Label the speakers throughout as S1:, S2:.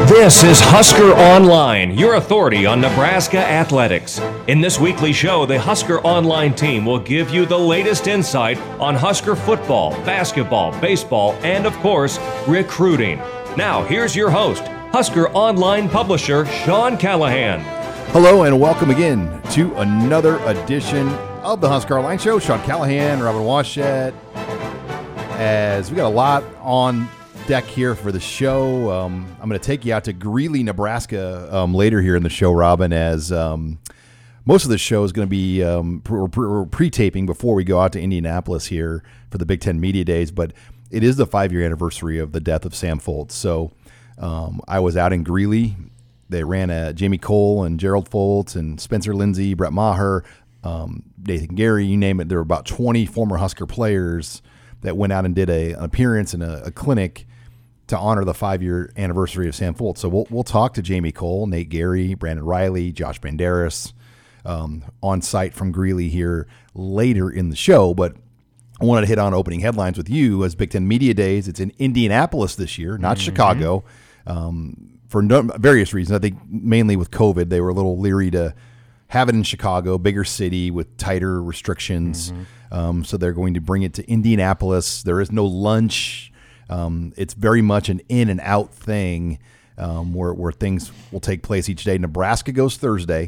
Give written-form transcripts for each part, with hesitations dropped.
S1: This is Husker Online, your authority on Nebraska athletics. In this weekly show, the Husker Online team will give you the latest insight on Husker football, basketball, baseball, and of course, recruiting. Now, here's your host, Husker Online publisher Sean Callahan.
S2: Hello and welcome again to another edition of the Husker Online Show. Sean Callahan, Robin Washett. As we got a lot on deck here for the show. I'm going to take you out to Greeley, Nebraska later here in the show, Robin, as most of the show is going to be pre-taping before we go out to Indianapolis here for the Big Ten Media Days, but it is the 5-year anniversary of the death of Sam Foltz. So I was out in Greeley. They ran Jamie Cole and Gerald Foltz and Spencer Lindsay, Brett Maher, Nathan Gary, you name it. There were about 20 former Husker players that went out and did an appearance in a clinic to honor the 5-year anniversary of Sam Foltz. So we'll talk to Jamie Cole, Nate Gary, Brandon Riley, Josh Banderas on site from Greeley here later in the show. But I wanted to hit on opening headlines with you as Big Ten Media Days. It's in Indianapolis this year, not Chicago, for various reasons. I think mainly with COVID, they were a little leery to have it in Chicago, bigger city with tighter restrictions. So they're going to bring it to Indianapolis. There is no lunch. It's very much an in and out thing where things will take place each day. Nebraska goes Thursday.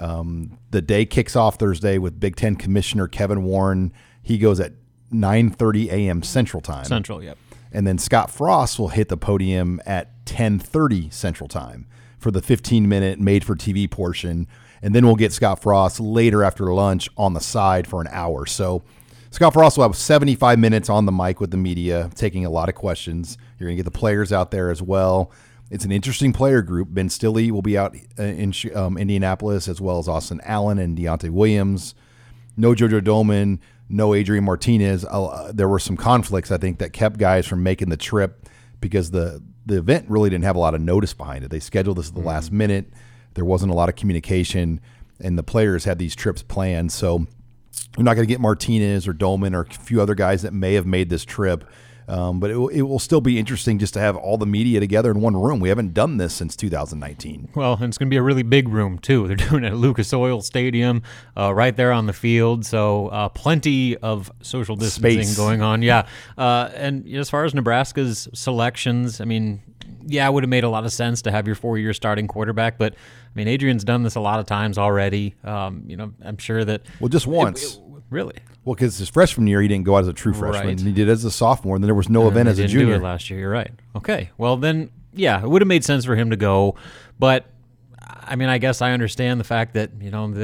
S2: The day kicks off Thursday with Big Ten Commissioner Kevin Warren. He goes at 9:30 a.m. Central Time.
S3: Central, yep.
S2: And then Scott Frost will hit the podium at 10:30 Central Time for the 15-minute made-for-TV portion. And then we'll get Scott Frost later after lunch on the side for an hour. So Scott Frost will have 75 minutes on the mic with the media, taking a lot of questions. You're going to get the players out there as well. It's an interesting player group. Ben Stille will be out in Indianapolis, as well as Austin Allen and Deontay Williams. No JoJo Domann, no Adrian Martinez. There were some conflicts, I think, that kept guys from making the trip because the event really didn't have a lot of notice behind it. They scheduled this at the last minute. There wasn't a lot of communication, and the players had these trips planned. So you're not going to get Martinez or Domann or a few other guys that may have made this trip. But it will still be interesting just to have all the media together in one room. We haven't done this since 2019.
S3: Well, and it's going to be a really big room, too. They're doing it at Lucas Oil Stadium, right there on the field. So plenty of social distancing going on. Yeah. And as far as Nebraska's selections, I mean, yeah, it would have made a lot of sense to have your 4-year starting quarterback, but I mean, Adrian's done this a lot of times already. I'm sure that.
S2: Well, just once.
S3: Really?
S2: Well, because his freshman year, he didn't go out as a true freshman.
S3: Right.
S2: He did as a sophomore, and then there was no event as a junior.
S3: Didn't do it last year. You're right. Okay. Well, then, yeah, it would have made sense for him to go, but I mean, I guess I understand the fact that,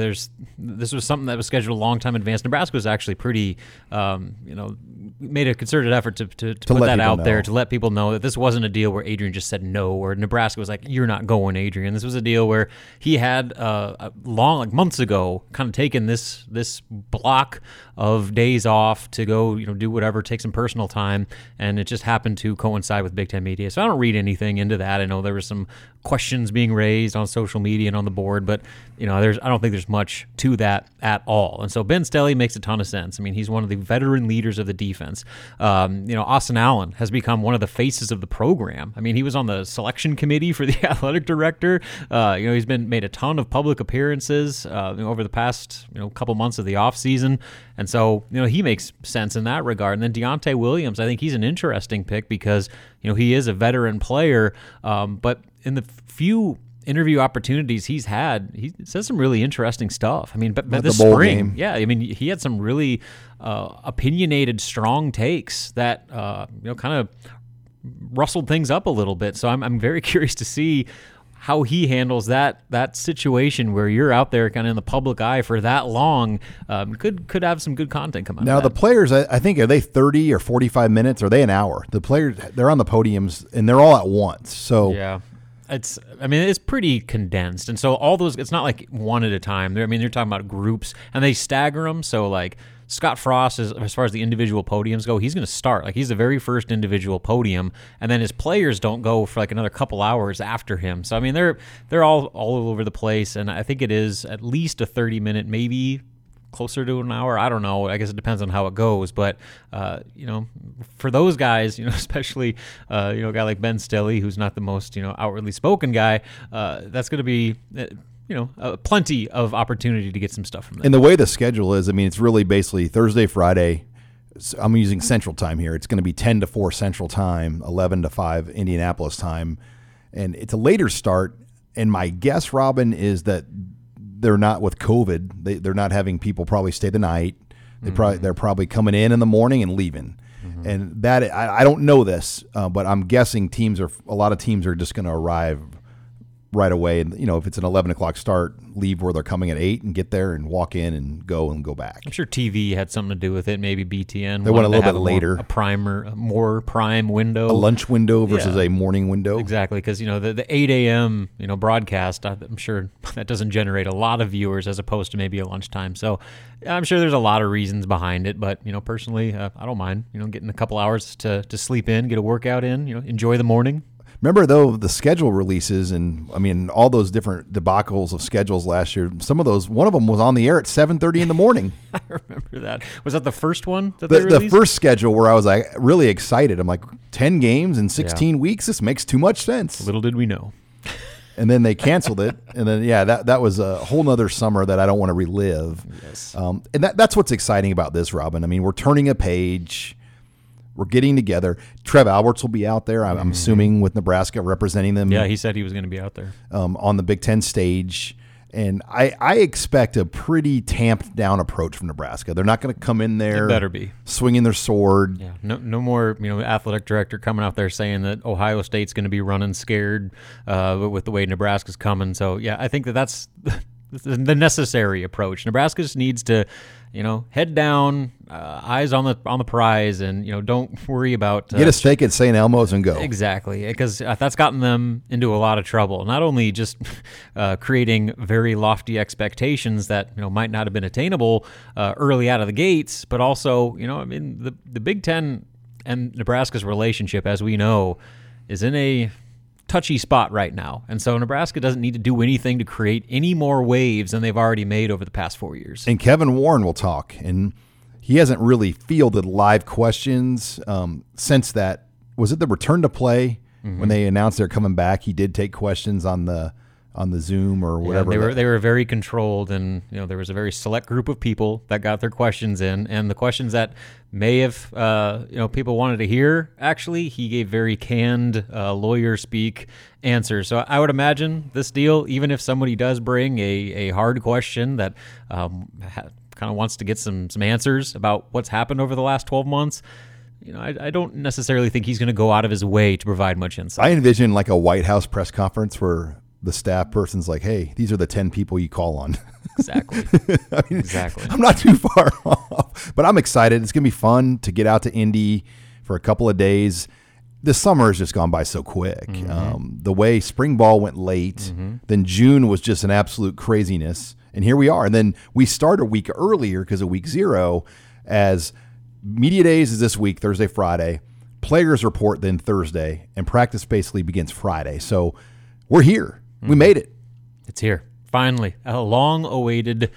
S3: this was something that was scheduled a long time in advance. Nebraska was actually pretty, made a concerted effort to put that out there, to let people know that this wasn't a deal where Adrian just said no, or Nebraska was like, you're not going, Adrian. This was a deal where he had months ago, kind of taken this block of days off to go, do whatever, take some personal time, and it just happened to coincide with Big Ten Media. So I don't read anything into that. I know there were some questions being raised on social media and on the board, but I don't think there's much to that at all. And so Ben Stille makes a ton of sense. I mean, he's one of the veteran leaders of the defense. Austin Allen has become one of the faces of the program. I mean, he was on the selection committee for the athletic director. He's made a ton of public appearances over the past couple months of the offseason. And so, he makes sense in that regard. And then Deontay Williams, I think he's an interesting pick because, he is a veteran player. But in the few interview opportunities he's had, he says some really interesting stuff. I mean, but this spring, yeah, I mean, he had some really opinionated, strong takes that, kind of rustled things up a little bit. So I'm very curious to see how he handles that situation where you're out there kind of in the public eye for that long. Could have some good content come out
S2: now,
S3: of that.
S2: The players, I think, are they 30 or 45 minutes? Or are they an hour? The players, they're on the podiums, and they're all at once. So
S3: yeah. It's pretty condensed. And so all those, it's not like one at a time. They're talking about groups, and they stagger them. So like Scott Frost, as far as the individual podiums go, he's going to start. Like, he's the very first individual podium, and then his players don't go for like another couple hours after him. So, I mean, they're all over the place, and I think it is at least a 30-minute, maybe closer to an hour. I don't know. I guess it depends on how it goes. But, for those guys, especially, a guy like Ben Stille, who's not the most, outwardly spoken guy, that's going to be, plenty of opportunity to get some stuff from them.
S2: And the way the schedule is, it's really basically Thursday, Friday. I'm using Central Time here. It's going to be 10 to 4 Central Time, 11 to 5 Indianapolis time. And it's a later start. And my guess, Robin, is that they're not with COVID. They're not having people probably stay the night. They're probably coming in the morning and leaving. And that I don't know this, but I'm guessing a lot of teams are just going to arrive right away. And, if it's an 11 o'clock start, leave where they're coming at 8 and get there and walk in and go back.
S3: I'm sure TV had something to do with it. Maybe BTN.
S2: They went a little bit later.
S3: A more prime window.
S2: A lunch window versus a morning window.
S3: Exactly. Because, the 8 a.m., broadcast, I'm sure that doesn't generate a lot of viewers as opposed to maybe a lunchtime. So I'm sure there's a lot of reasons behind it. But, personally, I don't mind, getting a couple hours to sleep in, get a workout in, enjoy the morning.
S2: Remember, though, the schedule releases and, all those different debacles of schedules last year, some of those, one of them was on the air at 7:30 in the morning.
S3: I remember that. Was that the first one that
S2: they
S3: released?
S2: The first schedule where I was really excited. I'm like, 10 games in 16 weeks? This makes too much sense.
S3: Little did we know.
S2: And then they canceled it. And then, that was a whole nother summer that I don't want to relive.
S3: Yes.
S2: And that's what's exciting about this, Robin. We're turning a page. We're getting together. Trev Alberts will be out there, I'm assuming, with Nebraska representing them.
S3: Yeah, he said he was going to be out there.
S2: On the Big Ten stage. And I expect a pretty tamped down approach from Nebraska. They're not going to come in there.
S3: It better be.
S2: Swinging their sword.
S3: Yeah, no more athletic director coming out there saying that Ohio State's going to be running scared with the way Nebraska's coming. So, yeah, I think that's the necessary approach. Nebraska just needs to, head down, eyes on the prize, and don't worry about
S2: get a steak at St. Elmo's and go.
S3: Exactly, because that's gotten them into a lot of trouble. Not only just creating very lofty expectations that might not have been attainable early out of the gates, but also the Big Ten and Nebraska's relationship, as we know, is in a touchy spot right now. And so Nebraska doesn't need to do anything to create any more waves than they've already made over the past 4 years.
S2: And Kevin Warren will talk, and he hasn't really fielded live questions since that. Was it the return to play when they announced they're coming back? He did take questions on the Zoom or whatever.
S3: Yeah, they were very controlled, and there was a very select group of people that got their questions in, and the questions that may have people wanted to hear. Actually, he gave very canned lawyer speak answers. So I would imagine this deal, even if somebody does bring a hard question that kind of wants to get some answers about what's happened over the last 12 months. I don't necessarily think he's going to go out of his way to provide much insight.
S2: I envision like a White House press conference where the staff person's like, hey, these are the 10 people you call on.
S3: Exactly. Exactly.
S2: I'm not too far off, but I'm excited. It's going to be fun to get out to Indy for a couple of days. The summer has just gone by so quick. The way spring ball went late, then June was just an absolute craziness. And here we are. And then we start a week earlier because of week 0, as media days is this week, Thursday, Friday. Players report then Thursday, and practice basically begins Friday. So we're here. We made it.
S3: It's here. Finally. A long-awaited,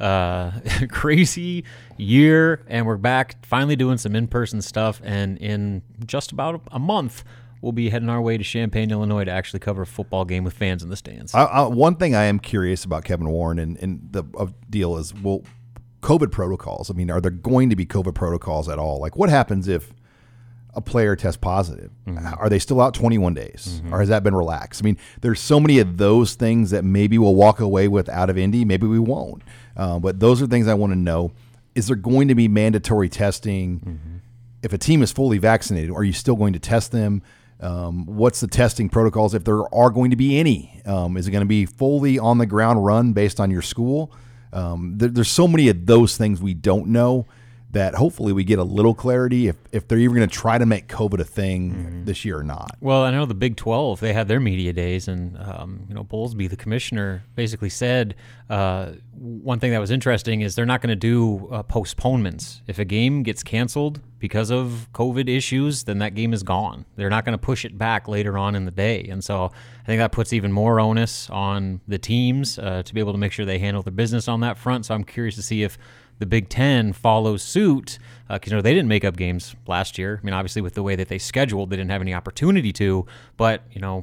S3: crazy year, and we're back finally doing some in-person stuff. And in just about a month, we'll be heading our way to Champaign, Illinois to actually cover a football game with fans in the stands.
S2: One thing I am curious about Kevin Warren and the deal is, COVID protocols. Are there going to be COVID protocols at all? Like, what happens if a player tests positive? Are they still out 21 days? Or has that been relaxed? There's so many of those things that maybe we'll walk away with out of Indy. Maybe we won't. But those are things I want to know. Is there going to be mandatory testing? If a team is fully vaccinated, are you still going to test them? What's the testing protocols, if there are going to be any? Is it going to be fully on the ground run based on your school? There's so many of those things we don't know, that hopefully we get a little clarity if they're even going to try to make COVID a thing this year or not.
S3: Well, I know the Big 12, they had their media days, and Bowlesby, the commissioner, basically said one thing that was interesting is they're not going to do postponements. If a game gets canceled because of COVID issues, then that game is gone. They're not going to push it back later on in the day. And so I think that puts even more onus on the teams to be able to make sure they handle their business on that front. So I'm curious to see if the Big Ten follows suit, because they didn't make up games last year. I mean, obviously with the way that they scheduled, they didn't have any opportunity to, but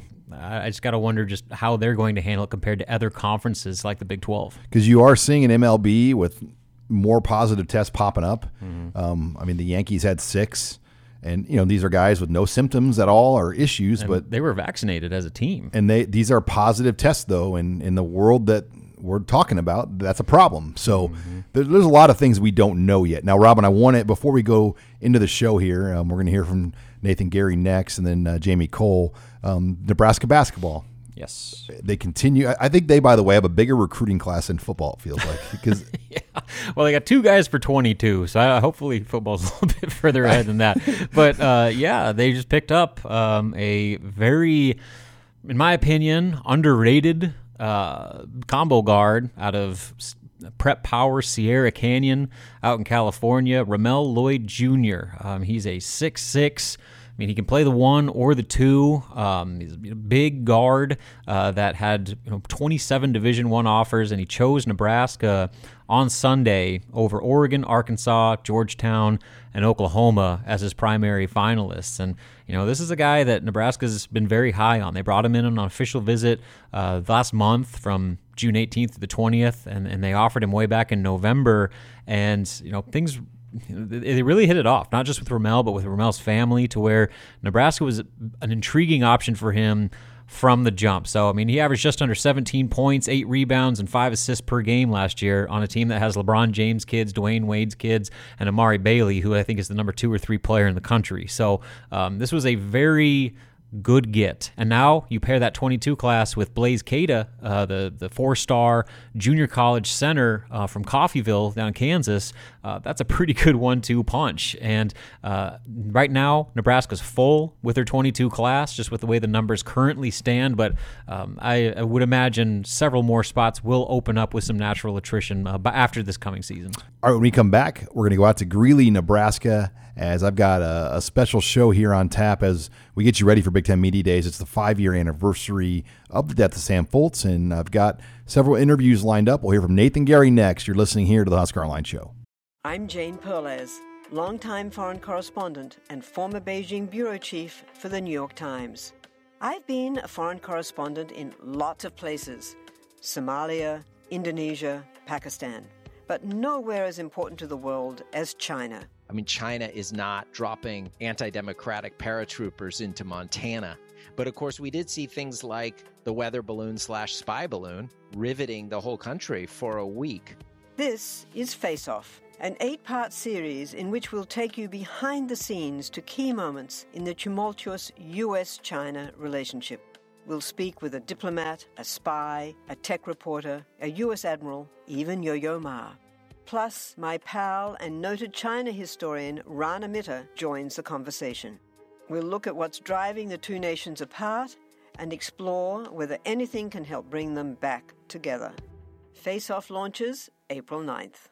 S3: I just got to wonder just how they're going to handle it compared to other conferences like the Big 12.
S2: Because you are seeing an MLB with more positive tests popping up. I mean, the Yankees had 6. And, these are guys with no symptoms at all or issues. But
S3: they were vaccinated as a team.
S2: And these are positive tests, though. And in the world that we're talking about, that's a problem. So there's a lot of things we don't know yet. Now, Robin, I want it, before we go into the show here, we're going to hear from Nathan Gary next and then Jamie Cole, Nebraska basketball.
S3: Yes.
S2: They continue. I think they, by the way, have a bigger recruiting class in football, it feels like. Because
S3: yeah. Well, they got 2 guys for 22, so hopefully football's a little bit further ahead than that. But, they just picked up a very, in my opinion, underrated combo guard out of Prep Power Sierra Canyon out in California, Ramel Lloyd Jr. He's a 6'6". I mean, he can play the 1 or the 2. He's a big guard that had 27 Division I offers, and he chose Nebraska on Sunday over Oregon, Arkansas, Georgetown, and Oklahoma as his primary finalists. And this is a guy that Nebraska's been very high on. They brought him in on an official visit last month from June 18th to the 20th, and they offered him way back in November. And things. They really hit it off, not just with Ramel, but with Ramel's family, to where Nebraska was an intriguing option for him from the jump. So, I mean, he averaged just under 17 points, 8 rebounds, and 5 assists per game last year on a team that has LeBron James' kids, Dwayne Wade's kids, and Amari Bailey, who I think is the number 2 or 3 player in the country. So this was a very good get. And now you pair that 22 class with Blaze Cada, the 4-star junior college center from Coffeyville down in Kansas. That's a pretty good 1-2 punch. And right now, Nebraska's full with their 22 class, just with the way the numbers currently stand. But I would imagine several more spots will open up with some natural attrition after this coming season.
S2: All right, when we come back, we're going to go out to Greeley, Nebraska, as I've got a special show here on tap as we get you ready for Big Ten Media Days. It's the 5-year anniversary of the death of Sam Foltz, and I've got several interviews lined up. We'll hear from Nathan Gary next. You're listening here to the Husker Online Show.
S4: I'm Jane Perlez, longtime foreign correspondent and former Beijing bureau chief for the New York Times. I've been a foreign correspondent in lots of places: Somalia, Indonesia, Pakistan, but nowhere as important to the world as China.
S5: I mean, China is not dropping anti-democratic paratroopers into Montana. But of course, we did see things like the weather balloon / spy balloon riveting the whole country for a week.
S4: This is Face Off, an 8-part series in which we'll take you behind the scenes to key moments in the tumultuous U.S.-China relationship. We'll speak with a diplomat, a spy, a tech reporter, a U.S. admiral, even Yo-Yo Ma. Plus, my pal and noted China historian Rana Mitter joins the conversation. We'll look at what's driving the two nations apart and explore whether anything can help bring them back together. Face Off launches April 9th.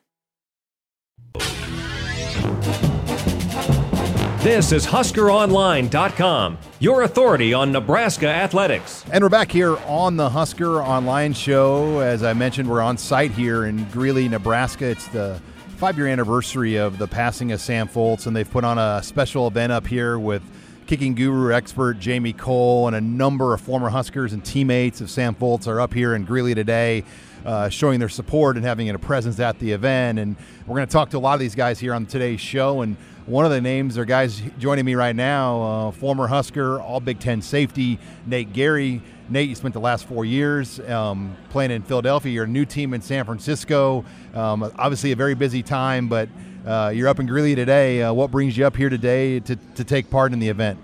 S1: This is HuskerOnline.com, your authority on Nebraska athletics.
S2: And we're back here on the Husker Online Show. As I mentioned, we're on site here in Greeley, Nebraska. It's the 5-year anniversary of the passing of Sam Foltz, and they've put on a special event up here with kicking guru expert Jamie Cole, and a number of former Huskers and teammates of Sam Foltz are up here in Greeley today, showing their support and having a presence at the event. And we're going to talk to a lot of these guys here on today's show. And one of the names are guys joining me right now, former Husker, all Big Ten safety, Nate Gary. Nate, you spent the last 4 years playing in Philadelphia. You're a new team in San Francisco. Obviously a very busy time, but you're up in Greeley today. What brings you up here today to take part in the event?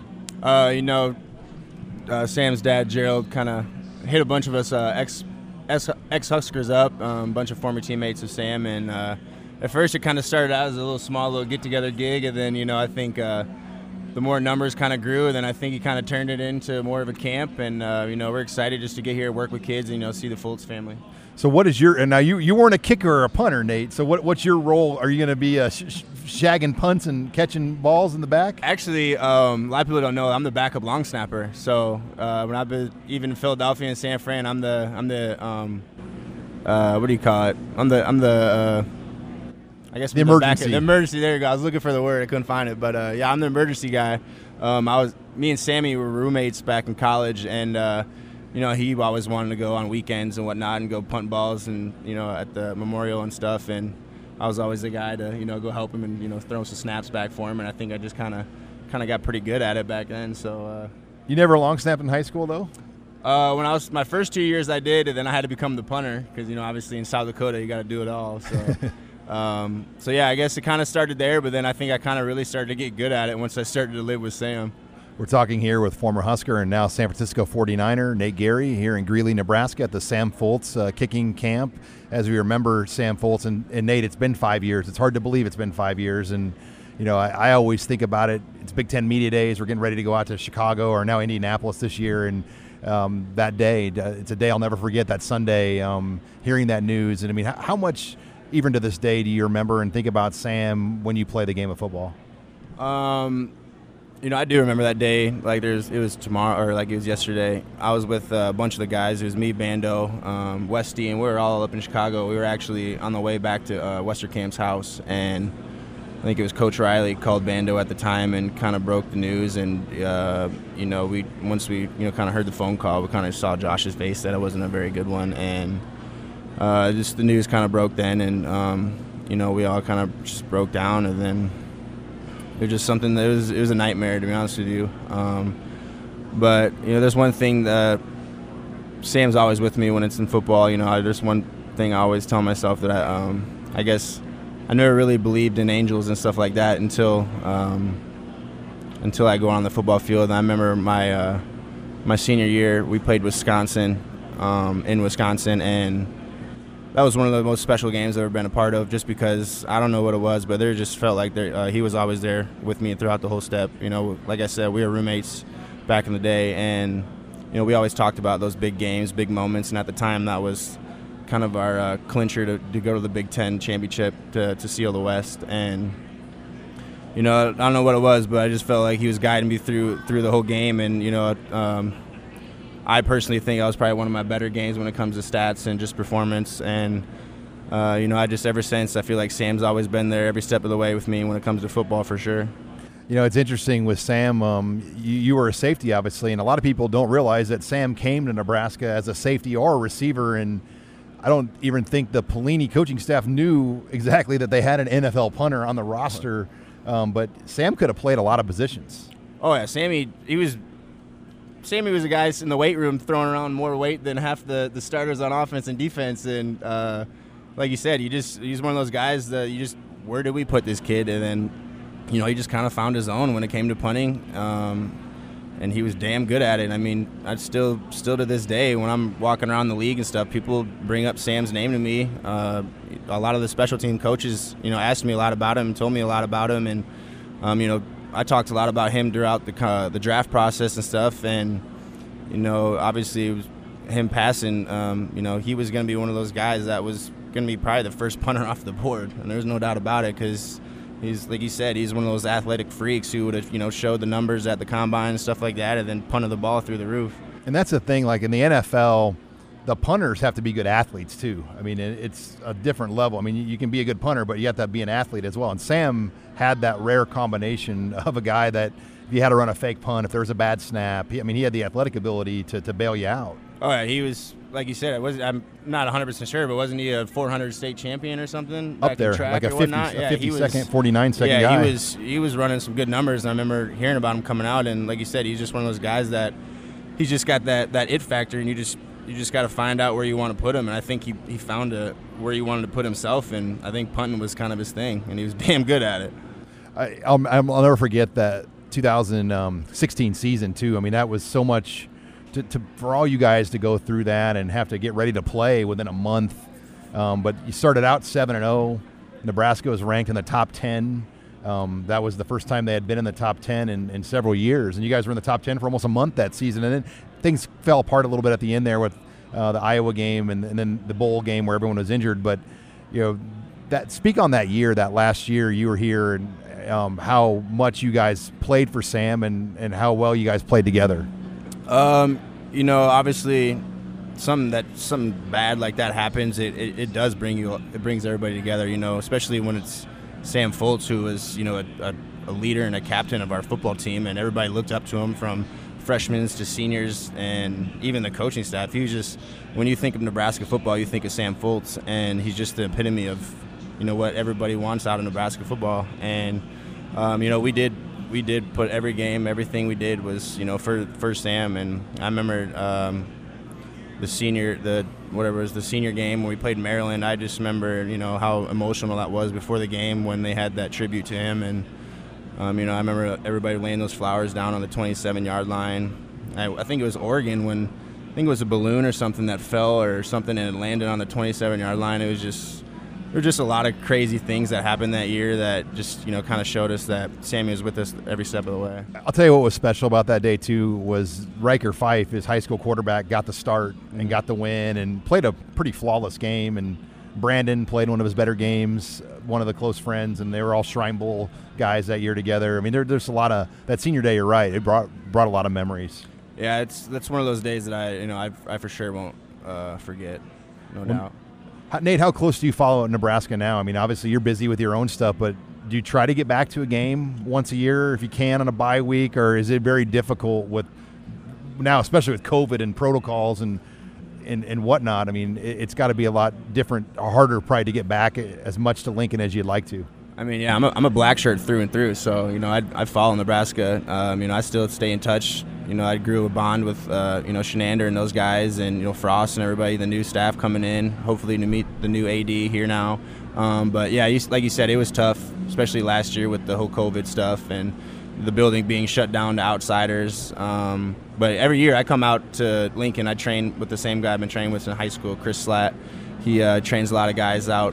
S6: Sam's dad, Gerald, kind of hit a bunch of us ex-Huskers up, a bunch of former teammates of Sam, and at first it kind of started out as a small get-together gig, and then, I think the more numbers kind of grew, and then I think he kind of turned it into more of a camp, and, we're excited just to get here, work with kids, and, see the Foltz family.
S2: So what is your – and now you weren't a kicker or a punter, Nate, so what's your role? Are you going to be shagging punts and catching balls in the back?
S6: Actually, a lot of people don't know I'm the backup long snapper. So when I've been even in Philadelphia and San Fran, I'm the what do you call it? I'm the I guess
S2: the emergency.
S6: The emergency. There you go. I was looking for the word. I couldn't find it. But yeah, I'm the emergency guy. Me and Sammy were roommates back in college, and he always wanted to go on weekends and whatnot and go punt balls and at the memorial and stuff. And I was always the guy to go help him and throw some snaps back for him. And I think I just kind of got pretty good at it back then. So
S2: you never long snapped in high school though?
S6: When I was my first 2 years, I did, and then I had to become the punter because obviously in South Dakota you got to do it all. So, so yeah, I guess it kind of started there, but then I think I kind of really started to get good at it once I started to live with Sam.
S2: We're talking here with former Husker and now San Francisco 49er Nate Gerry here in Greeley, Nebraska at the Sam Foltz kicking camp. As we remember Sam Foltz and Nate, it's been 5 years. It's hard to believe it's been 5 years, and I always think about it. It's Big Ten Media Days. We're getting ready to go out to Chicago or now Indianapolis this year, and that day, it's a day I'll never forget, that Sunday, hearing that news. And I mean, how much, even to this day, do you remember and think about Sam when you play the game of football?
S6: I do remember that day. Like it was tomorrow, or like it was yesterday. I was with a bunch of the guys. It was me, Bando, Westy, and we were all up in Chicago. We were actually on the way back to Westerkamp's house, and I think it was Coach Riley called Bando at the time and kind of broke the news. And once we kind of heard the phone call, we kind of saw Josh's face that it wasn't a very good one, and just the news kind of broke then, and we all kind of just broke down, and then it was just something that it was a nightmare, to be honest with you. But there's one thing that Sam's always with me when it's in football. There's one thing I always tell myself that I guess I never really believed in angels and stuff like that until I go on the football field. And I remember my senior year, we played Wisconsin in Wisconsin, and that was one of the most special games I've ever been a part of, just because I don't know what it was, but there just felt like he was always there with me throughout the whole step. Like I said, we were roommates back in the day, and we always talked about those big games, big moments, and at the time that was kind of our clincher to go to the Big Ten championship to seal the West. And I don't know what it was, but I just felt like he was guiding me through the whole game. And I personally think I was probably one of my better games when it comes to stats and just performance. And I just, ever since, I feel like Sam's always been there every step of the way with me when it comes to football, for sure.
S2: It's interesting with Sam. You were a safety, obviously, and a lot of people don't realize that Sam came to Nebraska as a safety or a receiver, and I don't even think the Pelini coaching staff knew exactly that they had an NFL punter on the roster, but Sam could have played a lot of positions.
S6: Oh, yeah, Sammy was a guy in the weight room throwing around more weight than half the starters on offense and defense, and like you said, he's one of those guys that where did we put this kid? And then, he just kind of found his own when it came to punting, and he was damn good at it. I mean, I still to this day, when I'm walking around the league and stuff, people bring up Sam's name to me. A lot of the special team coaches, asked me a lot about him, told me a lot about him, and I talked a lot about him throughout the draft process and stuff. And obviously, it was him passing. He was going to be one of those guys that was going to be probably the first punter off the board, and there's no doubt about it, because he's, like you said, he's one of those athletic freaks who would have, showed the numbers at the combine and stuff like that, and then punted the ball through the roof.
S2: And that's the thing, like in the NFL, the punters have to be good athletes too. I mean, it's a different level. I mean, you can be a good punter, but you have to be an athlete as well. And Sam had that rare combination of a guy that if you had to run a fake punt, if there was a bad snap, he had the athletic ability to bail you out.
S6: Oh, yeah, he was, like you said, I'm not 100% sure, but wasn't he a 400 state champion or something?
S2: Up there, like a 50-second, 49-second
S6: guy.
S2: Yeah,
S6: he was running some good numbers, and I remember hearing about him coming out, and like you said, he's just one of those guys that he's just got that it factor, and you just got to find out where you want to put him, and I think he found where he wanted to put himself, and I think punting was kind of his thing, and he was damn good at it.
S2: I'll never forget that 2016 season too. I mean, that was so much for all you guys to go through that and have to get ready to play within a month. But you started out 7-0. Nebraska was ranked in the top 10. That was the first time they had been in the top 10 in several years, and you guys were in the top 10 for almost a month that season. And then things fell apart a little bit at the end there with the Iowa game and then the bowl game where everyone was injured. But speak on that year, that last year you were here, and how much you guys played for Sam and how well you guys played together.
S6: Obviously, something bad like that happens, it does brings everybody together, especially when it's Sam Foltz, who was, a leader and a captain of our football team, and everybody looked up to him from freshmen to seniors and even the coaching staff. He was just, when you think of Nebraska football, you think of Sam Foltz, and he's just the epitome of, what everybody wants out of Nebraska football. And, we did put every game, everything we did was, for Sam. And I remember the senior game when we played Maryland. I just remember, how emotional that was before the game when they had that tribute to him. And, I remember everybody laying those flowers down on the 27-yard line. I think it was Oregon when, I think it was a balloon or something that fell or something and it landed on the 27-yard line. There were just a lot of crazy things that happened that year that just, kind of showed us that Sammy was with us every step of the way.
S2: I'll tell you what was special about that day, too, was Riker Fife, his high school quarterback, got the start and got the win and played a pretty flawless game. And Brandon played one of his better games, one of the close friends, and they were all Shrine Bowl guys that year together. I mean, there's a lot of – that senior day, you're right, it brought a lot of memories.
S6: Yeah, that's one of those days that I for sure won't forget, no doubt.
S2: Nate, how close do you follow Nebraska now? I mean, obviously you're busy with your own stuff, but do you try to get back to a game once a year if you can on a bye week, or is it very difficult with now, especially with COVID and protocols and whatnot? I mean, it's got to be a lot different, or harder probably to get back as much to Lincoln as you'd like to.
S6: I mean, yeah, I'm a black shirt through and through, so, I follow Nebraska. I still stay in touch. I grew a bond with, Shenander and those guys and, Frost and everybody, the new staff coming in, hopefully to meet the new AD here now. But, yeah, like you said, it was tough, especially last year with the whole COVID stuff and the building being shut down to outsiders. But every year I come out to Lincoln, I train with the same guy I've been training with in high school, Chris Slatt. He trains a lot of guys out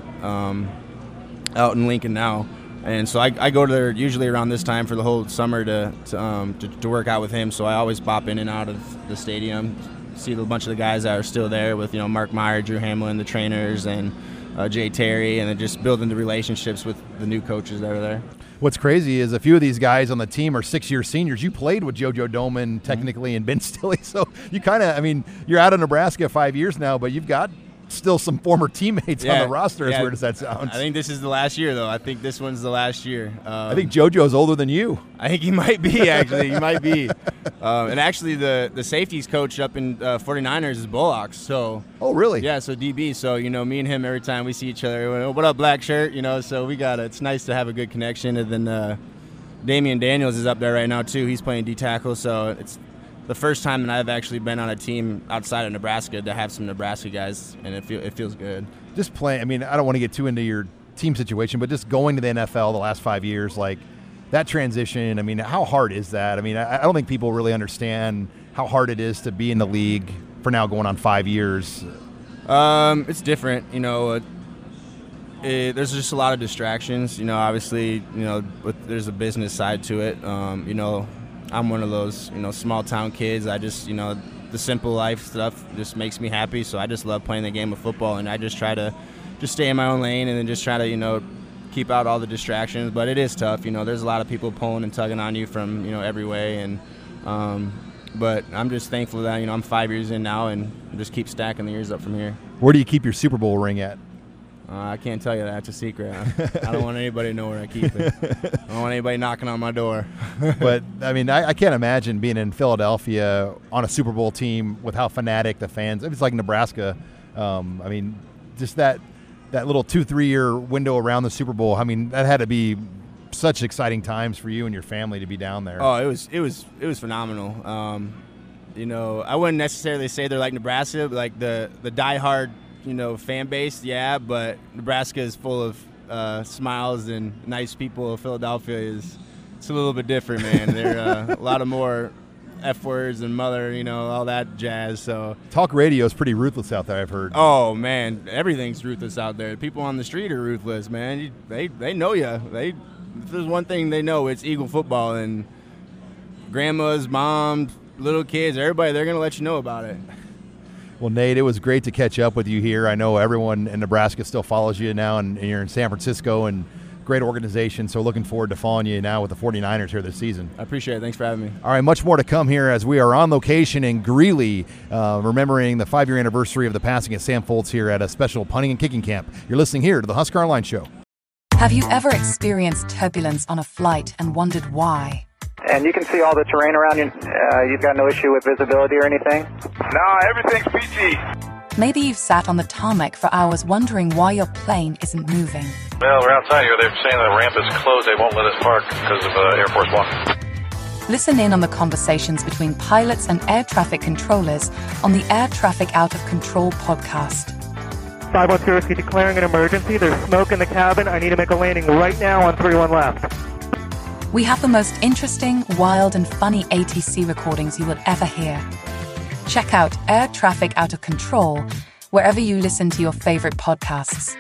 S6: in Lincoln now. And so I go there usually around this time for the whole summer to work out with him. So I always bop in and out of the stadium, see a bunch of the guys that are still there with, Mark Meyer, Drew Hamlin, the trainers, and Jay Terry, and then just building the relationships with the new coaches that are there.
S2: What's crazy is a few of these guys on the team are 6-year seniors. You played with JoJo Domann technically and Ben Stilley, so you kind of, I mean, you're out of Nebraska 5 years now, but you've got still some former teammates on the roster, as weird as that sounds.
S6: I think this is the last year, though. I think this one's the last year.
S2: I think JoJo's older than you.
S6: I think he might be, actually. He might be. And actually, the safeties coach up in 49ers is Bullocks. So.
S2: Oh, really?
S6: Yeah, so DB. So, me and him, every time we see each other, what up, black shirt? So we got it. It's nice to have a good connection. And then Damian Daniels is up there right now, too. He's playing D-tackle, so it's the first time that I've actually been on a team outside of Nebraska to have some Nebraska guys, and it feels good.
S2: Just playing, I mean, I don't want to get too into your team situation, but just going to the NFL the last 5 years, like that transition, I mean, how hard is that? I mean, I don't think people really understand how hard it is to be in the league for now going on 5 years.
S6: It's different, there's just a lot of distractions, obviously, there's a business side to it, I'm one of those, small town kids. I just, the simple life stuff just makes me happy. So I just love playing the game of football, and I just try to just stay in my own lane and then just try to, keep out all the distractions. But it is tough. There's a lot of people pulling and tugging on you from, every way. And but I'm just thankful that, I'm 5 years in now and just keep stacking the years up from here.
S2: Where do you keep your Super Bowl ring at?
S6: I can't tell you that. It's a secret. I don't want anybody to know where I keep it. I don't want anybody knocking on my door.
S2: But, I mean, I can't imagine being in Philadelphia on a Super Bowl team with how fanatic the fans – it's like Nebraska. I mean, just that little 2-3 year window around the Super Bowl, I mean, that had to be such exciting times for you and your family to be down there.
S6: Oh, it was phenomenal. I wouldn't necessarily say they're like Nebraska, but like the diehard – fan base, yeah, but Nebraska is full of smiles and nice people. Philadelphia it's a little bit different, man. They're a lot of more F words and mother, all that jazz. So
S2: talk radio is pretty ruthless out there, I've heard.
S6: Oh man, everything's ruthless out there. People on the street are ruthless, man. They know you. If there's one thing they know, it's Eagle football, and grandmas, moms, little kids, everybody, they're gonna let you know about it.
S2: Well, Nate, it was great to catch up with you here. I know everyone in Nebraska still follows you now, and you're in San Francisco and great organization. So looking forward to following you now with the 49ers here this season.
S6: I appreciate it. Thanks for having me.
S2: All right, much more to come here as we are on location in Greeley, remembering the 5-year anniversary of the passing of Sam Foltz here at a special punting and kicking camp. You're listening here to the Husker Online Show.
S7: Have you ever experienced turbulence on a flight and wondered why?
S8: And you can see all the terrain around you. You've got no issue with visibility or anything?
S9: No, everything's peachy.
S7: Maybe you've sat on the tarmac for hours wondering why your plane isn't moving.
S9: Well, we're outside here. They're saying the ramp is closed. They won't let us park because of Air Force One.
S7: Listen in on the conversations between pilots and air traffic controllers on the Air Traffic Out of Control podcast.
S10: 510, declaring an emergency. There's smoke in the cabin. I need to make a landing right now on 31 left.
S7: We have the most interesting, wild, and funny ATC recordings you will ever hear. Check out Air Traffic Out of Control wherever you listen to your favorite podcasts.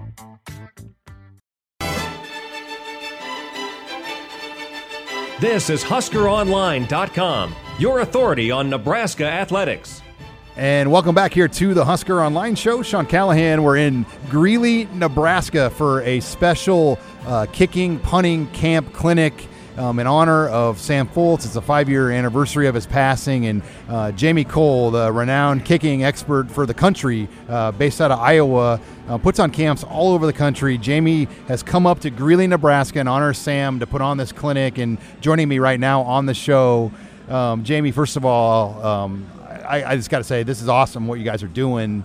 S1: This is HuskerOnline.com, your authority on Nebraska athletics.
S2: And welcome back here to the Husker Online Show. Sean Callahan, we're in Greeley, Nebraska for a special kicking, punting camp clinic in honor of Sam Foltz. It's a 5-year anniversary of his passing. And Jamie Cole, the renowned kicking expert for the country, based out of Iowa, puts on camps all over the country. Jamie has come up to Greeley, Nebraska in honor of Sam to put on this clinic. And joining me right now on the show, Jamie, first of all, I just got to say, this is awesome what you guys are doing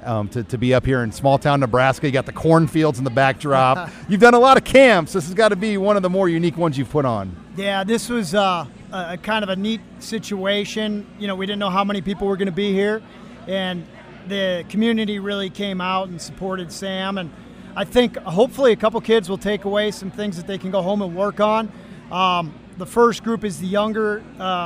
S2: to be up here in small town Nebraska. You got the cornfields in the backdrop. You've done a lot of camps. This has got to be one of the more unique ones you've put on.
S11: Yeah, this was a kind of a neat situation. You know, we didn't know how many people were going to be here, and the community really came out and supported Sam. And I think hopefully a couple kids will take away some things that they can go home and work on. The first group is the younger,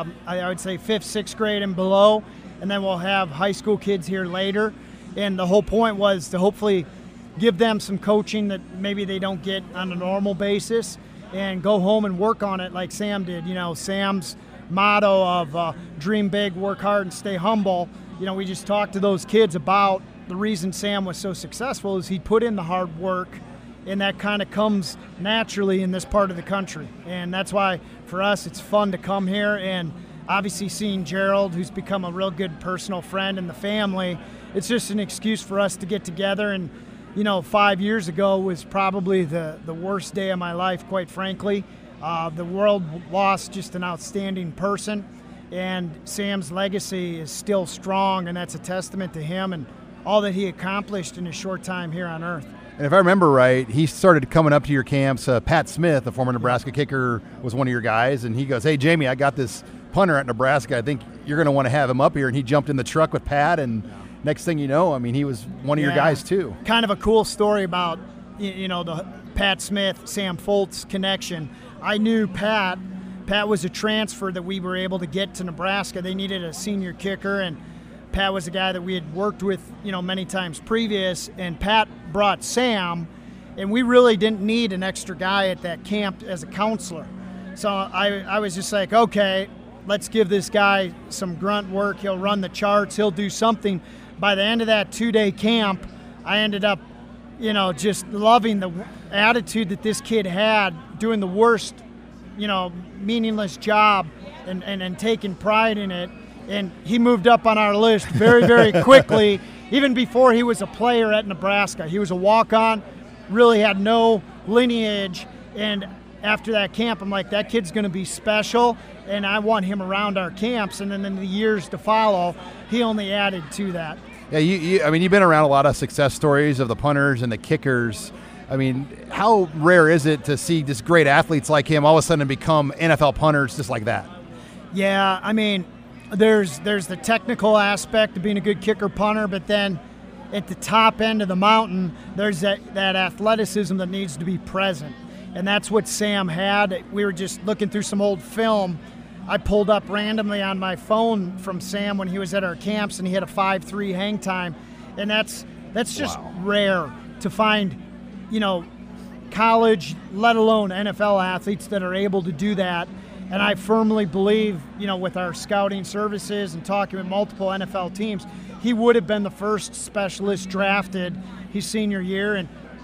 S11: I would say 5th, 6th grade and below, and then we'll have high school kids here later. And the whole point was to hopefully give them some coaching that maybe they don't get on a normal basis and go home and work on it like Sam did. You know, Sam's motto of dream big, work hard, and stay humble. You know, we just talked to those kids about the reason Sam was so successful is he put in the hard work, and that kind of comes naturally in this part of the country. And that's why for us it's fun to come here, and obviously seeing Gerald, who's become a real good personal friend, and the family, it's just an excuse for us to get together. And, you know, 5 years ago was probably the worst day of my life, quite frankly. The world lost just an outstanding person, and Sam's legacy is still strong, and that's a testament to him and all that he accomplished in his short time here on earth.
S2: And if I remember right, he started coming up to your camps. Pat Smith, the former Nebraska kicker, was one of your guys, and he goes, "Hey, Jamie, I got this punter at Nebraska. I think you're going to want to have him up here." And he jumped in the truck with Pat, and next thing you know, I mean, he was one of your guys too.
S11: Kind of a cool story about, you know, the Pat Smith, Sam Foltz connection. I knew Pat. Pat was a transfer that we were able to get to Nebraska. They needed a senior kicker, and Pat was a guy that we had worked with, you know, many times previous, and Pat brought Sam, and we really didn't need an extra guy at that camp as a counselor. So I was just like, okay, let's give this guy some grunt work. He'll run the charts. He'll do something. By the end of that 2-day camp, I ended up, you know, just loving the attitude that this kid had, doing the worst, you know, meaningless job and taking pride in it. And he moved up on our list very, very quickly, even before he was a player at Nebraska. He was a walk-on, really had no lineage. And after that camp, I'm like, that kid's going to be special, and I want him around our camps. And then in the years to follow, he only added to that.
S2: Yeah, I mean, you've been around a lot of success stories of the punters and the kickers. I mean, how rare is it to see just great athletes like him all of a sudden become NFL punters just like that?
S11: Yeah, I mean, there's the technical aspect of being a good kicker punter, but then at the top end of the mountain, there's that athleticism that needs to be present. And that's what Sam had. We were just looking through some old film. I pulled up randomly on my phone from Sam when he was at our camps, and he had a 5.3 hang time. And that's just rare to find, you know, college, let alone NFL athletes that are able to do that. And I firmly believe, you know, with our scouting services and talking with multiple NFL teams, he would have been the first specialist drafted his senior year, and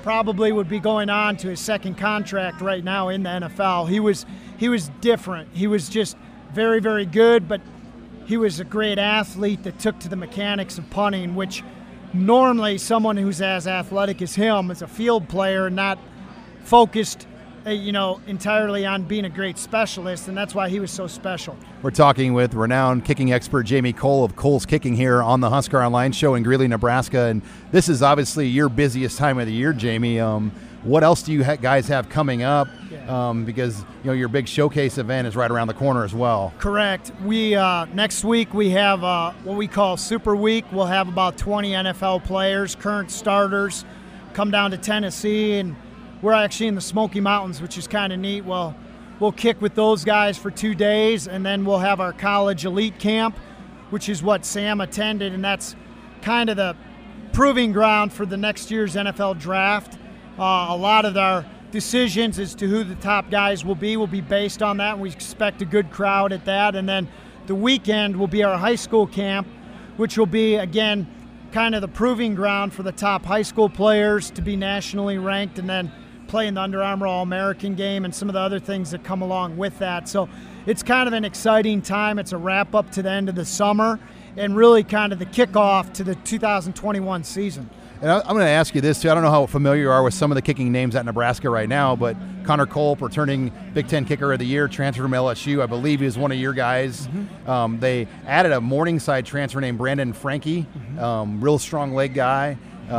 S11: probably would be going on to his second contract right now in the NFL. He was different. He was just very, very good, but he was a great athlete that took to the mechanics of punting, which normally someone who's as athletic as him is a field player, not focused entirely on being a great specialist, and that's why he was so special.
S2: We're talking with renowned kicking expert Jamie Cole of Cole's Kicking here on the Husker Online Show in Greeley, Nebraska. And this is obviously your busiest time of the year, Jamie. What else do you guys have coming up? Because your big showcase event is right around the corner as well.
S11: Correct. We next week we have what we call Super Week. We'll have about 20 NFL players, current starters, come down to Tennessee, and we're actually in the Smoky Mountains, which is kind of neat. We'll kick with those guys for 2 days, and then we'll have our college elite camp, which is what Sam attended, and that's kind of the proving ground for the next year's NFL draft. A lot of our decisions as to who the top guys will be based on that, and we expect a good crowd at that. And then the weekend will be our high school camp, which will be, again, kind of the proving ground for the top high school players to be nationally ranked, and then playing the Under Armour All-American game and some of the other things that come along with that. So it's kind of an exciting time. It's a wrap-up to the end of the summer and really kind of the kickoff to the 2021 season.
S2: And I'm going to ask you this, too. I don't know how familiar you are with some of the kicking names at Nebraska right now, but Connor Culp, returning Big Ten Kicker of the Year, transferred from LSU. I believe he was one of your guys. Mm-hmm. They added a Morningside transfer named Brandon Frankie, real strong leg guy.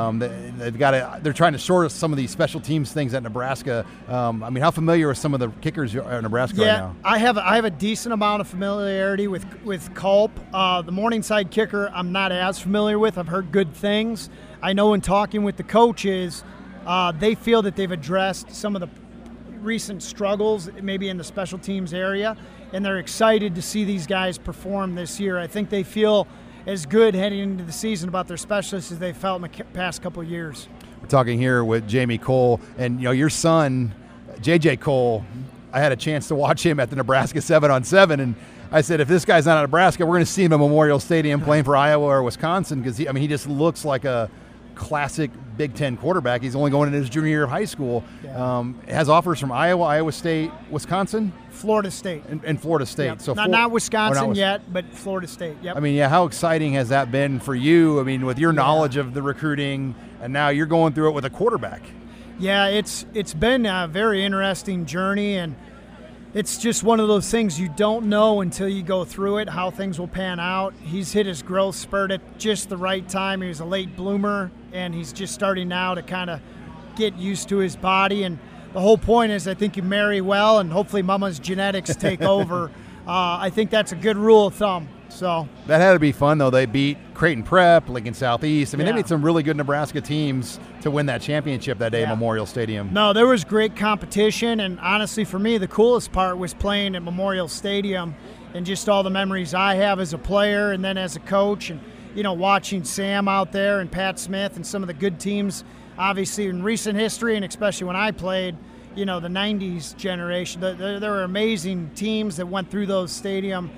S2: They're trying to short some of these special teams things at Nebraska. How familiar are some of the kickers at Nebraska right now?
S11: I have a decent amount of familiarity with Culp. The Morningside kicker I'm not as familiar with. I've heard good things. I know in talking with the coaches, they feel that they've addressed some of the recent struggles maybe in the special teams area, and they're excited to see these guys perform this year. I think they feel as good heading into the season about their specialists as they felt in the past couple of years.
S2: We're talking here with Jamie Cole, and your son, JJ Cole. I had a chance to watch him at the Nebraska 7-on-7, and I said, if this guy's not at Nebraska, we're going to see him at Memorial Stadium playing for Iowa or Wisconsin, because he just looks like a classic Big Ten quarterback. He's only going into his junior year of high school. Yeah. Has offers from Iowa, Iowa State, Wisconsin,
S11: Florida State,
S2: and Florida State.
S11: Yep. So not Wisconsin yet, but Florida State. Yep.
S2: How exciting has that been for you? With your knowledge of the recruiting, and now you're going through it with a quarterback.
S11: Yeah, it's been a very interesting journey, and it's just one of those things you don't know until you go through it, how things will pan out. He's hit his growth spurt at just the right time. He was a late bloomer, and he's just starting now to kind of get used to his body. And the whole point is I think you marry well, and hopefully mama's genetics take over. I think that's a good rule of thumb. So
S2: that had to be fun, though. They beat Creighton Prep, Lincoln Southeast. They beat some really good Nebraska teams to win that championship that day at Memorial Stadium.
S11: No, there was great competition, and honestly, for me, the coolest part was playing at Memorial Stadium and just all the memories I have as a player and then as a coach, and watching Sam out there and Pat Smith and some of the good teams, obviously in recent history, and especially when I played, the 90s generation. There were amazing teams that went through those stadium.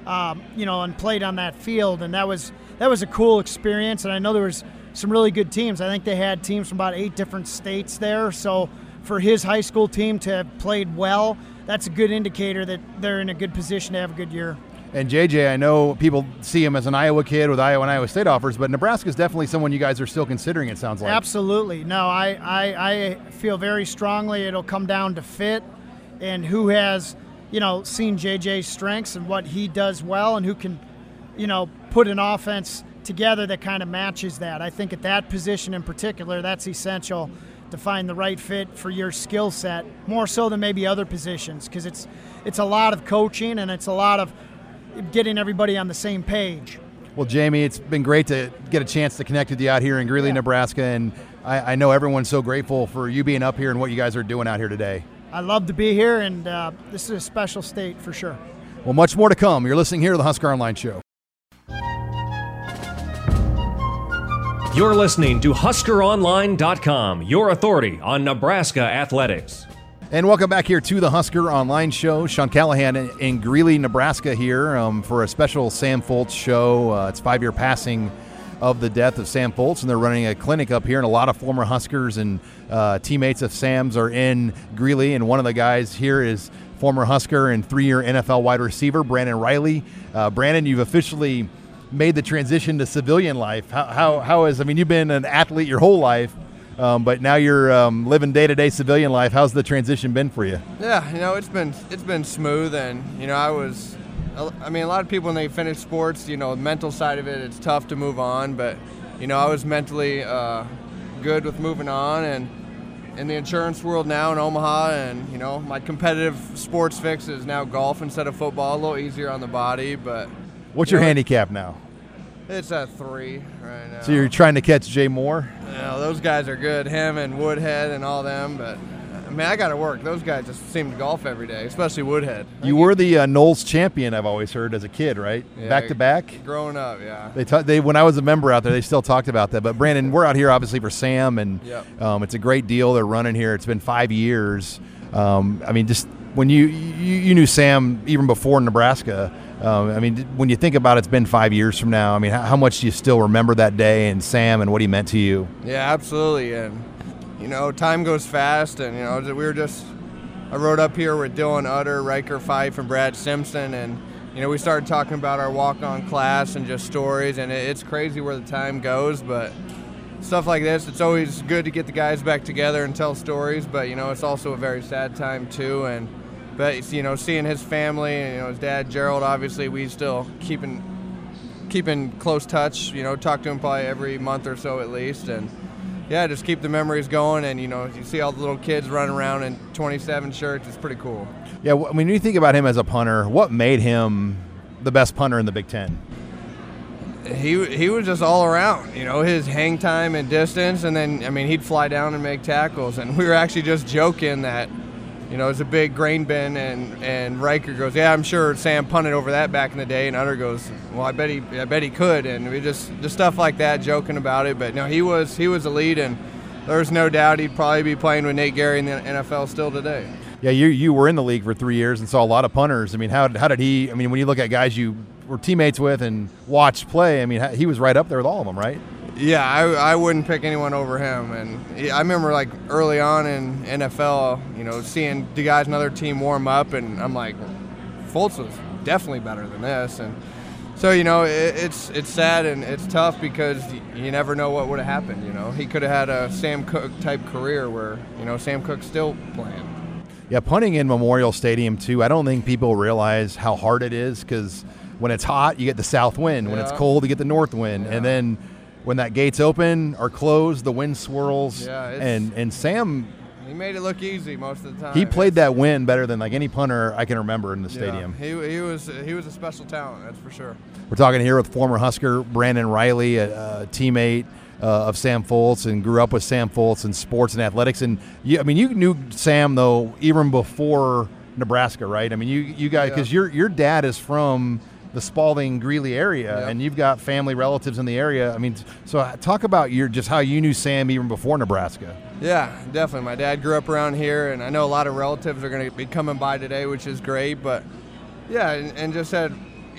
S11: And played on that field, and that was a cool experience. And I know there was some really good teams. I think they had teams from about 8 different states there. So for his high school team to have played well, that's a good indicator that they're in a good position to have a good year.
S2: And JJ, I know people see him as an Iowa kid with Iowa and Iowa State offers, but Nebraska is definitely someone you guys are still considering, it sounds like.
S11: Absolutely. No, I feel very strongly it'll come down to fit and who has seen JJ's strengths and what he does well, and who can, put an offense together that kind of matches that. I think at that position in particular, that's essential to find the right fit for your skill set, more so than maybe other positions, because it's a lot of coaching and it's a lot of getting everybody on the same page.
S2: Well, Jamie, it's been great to get a chance to connect with you out here in Greeley, Nebraska, and I know everyone's so grateful for you being up here and what you guys are doing out here today.
S11: I love to be here, and this is a special state for sure.
S2: Well, much more to come. You're listening here to the Husker Online Show.
S1: You're listening to HuskerOnline.com, your authority on Nebraska athletics.
S2: And welcome back here to the Husker Online Show. Sean Callahan in Greeley, Nebraska here for a special Sam Foltz show. It's 5-year passing of the death of Sam Foltz, and they're running a clinic up here, and a lot of former Huskers and teammates of Sam's are in Greeley, and one of the guys here is former Husker and 3-year NFL wide receiver Brandon Riley. Brandon, you've officially made the transition to civilian life. How is, I mean, you've been an athlete your whole life, but now you're living day-to-day civilian life. How's the transition been for you?
S12: Yeah, it's been smooth, and a lot of people when they finish sports, the mental side of it, it's tough to move on, but I was mentally good with moving on, and in the insurance world now in Omaha, and my competitive sports fix is now golf instead of football, a little easier on the body. But
S2: what's your handicap now?
S12: It's a 3 right now.
S2: So you're trying to catch Jay Moore?
S12: Those guys are good, him and Woodhead and all them, but I got to work. Those guys just seem to golf every day, especially Woodhead.
S2: You were the Knowles champion, I've always heard, as a kid, right?
S12: Yeah,
S2: back to back?
S12: Growing up, yeah.
S2: They when I was a member out there, they still talked about that. But, Brandon, we're out here obviously for Sam, and it's a great deal they're running here. It's been 5 years. Just when you knew Sam even before Nebraska, when you think about it's been 5 years from now, how much do you still remember that day and Sam and what he meant to you?
S12: Yeah, absolutely. And time goes fast, and I rode up here with Dylan Utter, Riker Fife, and Brad Simpson, and we started talking about our walk-on class and just stories, and it's crazy where the time goes, but stuff like this, it's always good to get the guys back together and tell stories, but it's also a very sad time too, but seeing his family and his dad Gerald, obviously we still keeping close touch, talk to him probably every month or so at least, and yeah, just keep the memories going, and you see all the little kids running around in 27 shirts. It's pretty cool.
S2: Yeah, when you think about him as a punter, what made him the best punter in the Big Ten?
S12: He was just all around, his hang time and distance, and then he'd fly down and make tackles, and we were actually just joking that it was a big grain bin, and Riker goes, yeah, I'm sure Sam punted over that back in the day, and Utter goes, well, I bet he could, and we just stuff like that, joking about it. But no, he was elite, and there's no doubt he'd probably be playing with Nate Gary in the NFL still today.
S2: Yeah, you were in the league for 3 years and saw a lot of punters. How did he? When you look at guys you were teammates with and watched play, he was right up there with all of them, right?
S12: Yeah, I wouldn't pick anyone over him. And I remember early on in NFL, seeing the guys in another team warm up, and I'm like, Foltz was definitely better than this. And so, it's sad and it's tough because you never know what would have happened. He could have had a Sam Cook type career where, Sam Cook's still playing.
S2: Yeah, punting in Memorial Stadium too, I don't think people realize how hard it is, because when it's hot, you get the south wind. When it's cold, you get the north wind. And then when that gate's open or closed, the wind swirls.
S12: Yeah,
S2: and Sam,
S12: he made it look easy most of the time.
S2: He played that wind better than any punter I can remember in the stadium.
S12: He was a special talent, that's for sure.
S2: We're talking here with former Husker Brandon Riley, a teammate of Sam Foltz, and grew up with Sam Foltz in sports and athletics. And you knew Sam though even before Nebraska, right? You guys, because your dad is from the Spalding Greeley area, and you've got family relatives in the area. So talk about just how you knew Sam even before Nebraska.
S12: Yeah, definitely. My dad grew up around here, and I know a lot of relatives are going to be coming by today, which is great. But yeah, and just had,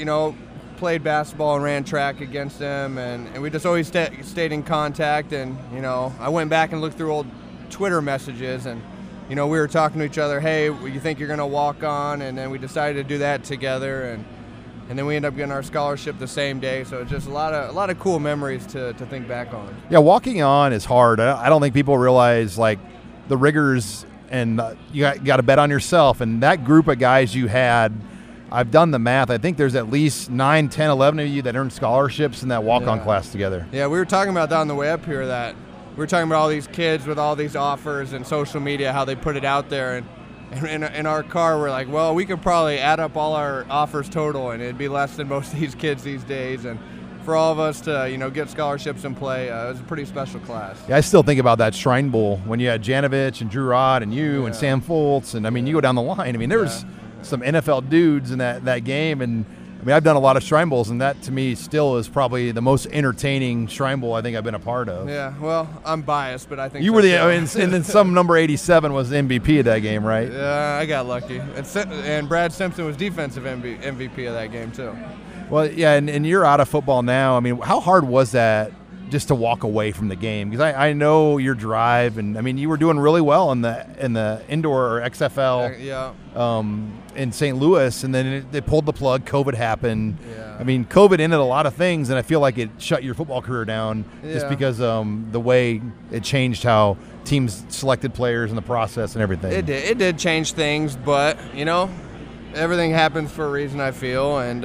S12: played basketball and ran track against them, and we just always stayed in contact. And I went back and looked through old Twitter messages, and we were talking to each other, hey, you think you're going to walk on? And then we decided to do that together, and then we ended up getting our scholarship the same day. So it's just a lot of cool memories to think back on.
S2: Yeah, walking on is hard. I don't think people realize the rigors, and you got to bet on yourself. And that group of guys you had, I've done the math. I think there's at least 9, 10, 11 of you that earned scholarships in that walk-on class together.
S12: Yeah, we were talking about that on the way up here, that we were talking about all these kids with all these offers and social media, how they put it out there. And in our car, we're like, well, we could probably add up all our offers total, and it'd be less than most of these kids these days. And for all of us to, get scholarships and play, it was a pretty special class.
S2: Yeah, I still think about that Shrine Bowl when you had Janovich and Drew Rod and you and Sam Foltz. And, you go down the line. There was some NFL dudes in that game. And, I've done a lot of Shrine Bowls, and that to me still is probably the most entertaining Shrine Bowl I think I've been a part of.
S12: Yeah, well, I'm biased, but I think
S2: you were and then some number 87 was the MVP of that game, right?
S12: Yeah, I got lucky. And Brad Simpson was defensive MVP of that game too.
S2: Well, yeah, and you're out of football now. I mean, how hard was that just to walk away from the game? Because I know your drive, and I mean, you were doing really well in the indoor or XFL in St. Louis, and then they pulled the plug. COVID happened. Yeah. I mean, COVID ended a lot of things, and I feel like it shut your football career down just because the way it changed how teams selected players in the process and everything.
S12: It did change things, but, you know, everything happens for a reason, I feel, and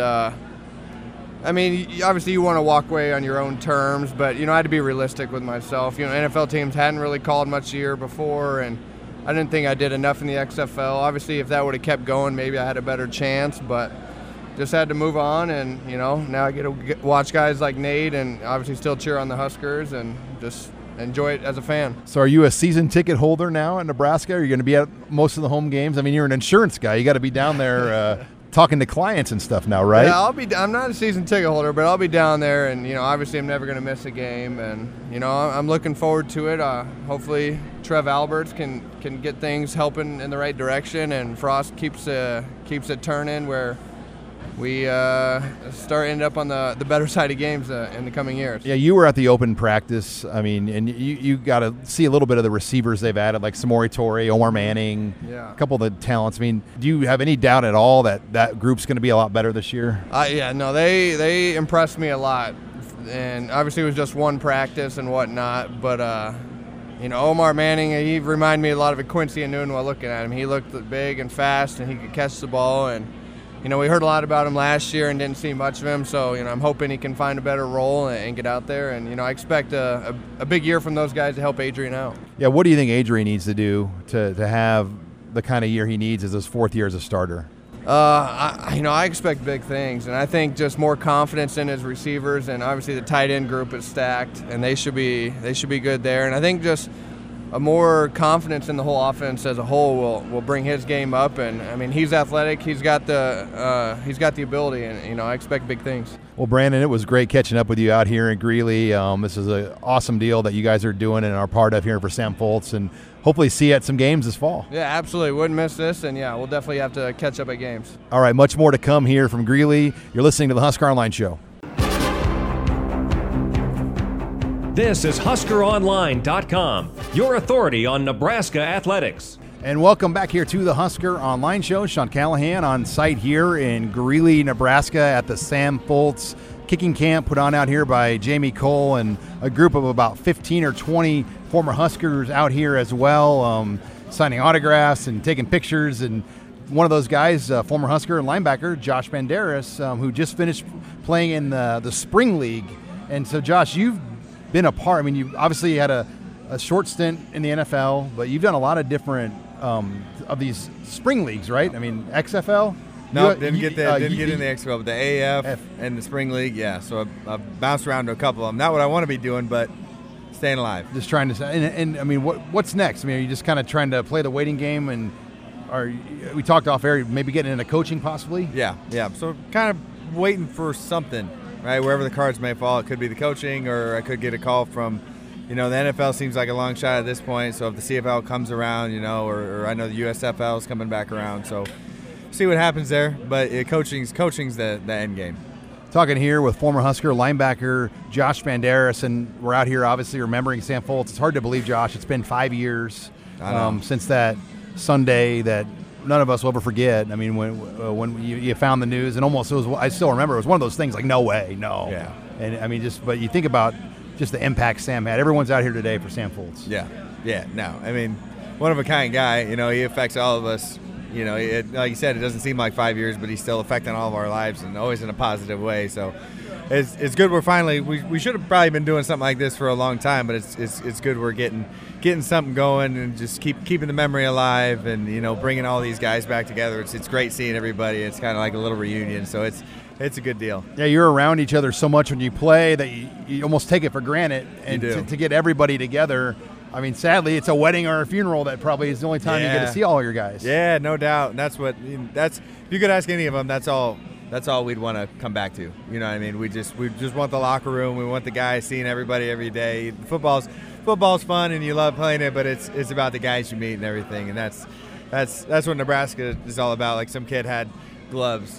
S12: I mean, obviously you want to walk away on your own terms, but, you know, I had to be realistic with myself. You know, NFL teams hadn't really called much a year before, and I didn't think I did enough in the XFL. Obviously, if that would have kept going, maybe I had a better chance, but just had to move on, and, you know, now I get to watch guys like Nate and obviously still cheer on the Huskers and just enjoy it as a fan.
S2: So are you a season ticket holder now in Nebraska? Are you going to be at most of the home games? I mean, you're an insurance guy. You got to be down there talking to clients and stuff now, right?
S12: Yeah, I'm not a season ticket holder, but I'll be down there, and, you know, obviously I'm never going to miss a game, and, you know, I'm looking forward to it. Hopefully Trev Alberts can get things helping in the right direction, and Frost keeps it turning where we end up on the better side of games in the coming years.
S2: Yeah, you were at the open practice. I mean, and you got to see a little bit of the receivers they've added, like Samori Torrey, Omar Manning, a couple of the talents. I mean, do you have any doubt at all that group's going to be a lot better this year?
S12: Yeah, no, they impressed me a lot. And obviously it was just one practice and whatnot, but you know, Omar Manning, he reminded me a lot of Quincy Enunwa looking at him. He looked big and fast, and he could catch the ball, and you know, we heard a lot about him last year and didn't see much of him, so, you know, I'm hoping he can find a better role and get out there. And, you know, I expect a big year from those guys to help Adrian out.
S2: Yeah, what do you think Adrian needs to do to have the kind of year he needs as his fourth year as a starter?
S12: I expect big things, and I think just more confidence in his receivers, and obviously the tight end group is stacked, and they should be good there. And I think just a more confidence in the whole offense as a whole will bring his game up. And I mean, he's athletic, he's got the ability, and, you know, I expect big things.
S2: Well, Brandon, it was great catching up with you out here in Greeley. This is an awesome deal that you guys are doing and are part of here for Sam Foltz, and hopefully see you at some games this fall.
S12: Yeah, absolutely. Wouldn't miss this, and yeah, we'll definitely have to catch up at games.
S2: All right, much more to come here from Greeley. You're listening to the Husker Online Show.
S1: This is HuskerOnline.com, your authority on Nebraska athletics.
S2: And welcome back here to the Husker Online Show. Sean Callahan on site here in Greeley, Nebraska at the Sam Foltz kicking camp put on out here by Jamie Cole and a group of about 15 or 20 former Huskers out here as well, signing autographs and taking pictures. And one of those guys, former Husker and linebacker, Josh Banderas, who just finished playing in the Spring League. And so, Josh, you've been a part. I mean, you obviously had a short stint in the NFL, but you've done a lot of different of these spring leagues, right? I mean, XFL?
S13: No, didn't get in the XFL, but the AAF and the Spring League, yeah. So I've bounced around to a couple of them. Not what I want to be doing, but staying alive.
S2: Just trying to – and I mean, what's next? I mean, are you just kind of trying to play the waiting game, and we talked off air, maybe getting into coaching possibly?
S13: Yeah. So kind of waiting for something, right? Wherever the cards may fall. It could be the coaching, or I could get a call from – you know, the NFL seems like a long shot at this point, so if the CFL comes around, you know, or I know the USFL is coming back around, so see what happens there. But coaching's the end game.
S2: Talking here with former Husker linebacker Josh Banderas, and we're out here obviously remembering Sam Foltz. It's hard to believe, Josh, it's been 5 years since that Sunday that none of us will ever forget. I mean, when you found the news, and almost I still remember, it was one of those things like, no way, no.
S13: Yeah.
S2: And I mean, but you think about just the impact Sam had. Everyone's out here today for Sam Foltz.
S13: Yeah, no. I mean, one of a kind guy. You know, he affects all of us. You know, like you said, it doesn't seem like 5 years, but he's still affecting all of our lives, and always in a positive way. So it's good. We're finally we should have probably been doing something like this for a long time, but it's good we're getting something going, and just keeping the memory alive, and, you know, bringing all these guys back together. It's great seeing everybody. It's kind of like a little reunion. So it's a good deal.
S2: Yeah, you're around each other so much when you play that you almost take it for granted. And to get everybody together, I mean, sadly, it's a wedding or a funeral that probably is the only time you get to see all your guys.
S13: Yeah, no doubt. And if you could ask any of them, that's all we'd want to come back to. You know what I mean? We just want the locker room. We want the guys seeing everybody every day. Football's fun, and you love playing it, but it's about the guys you meet and everything. And that's what Nebraska is all about. Like, some kid had gloves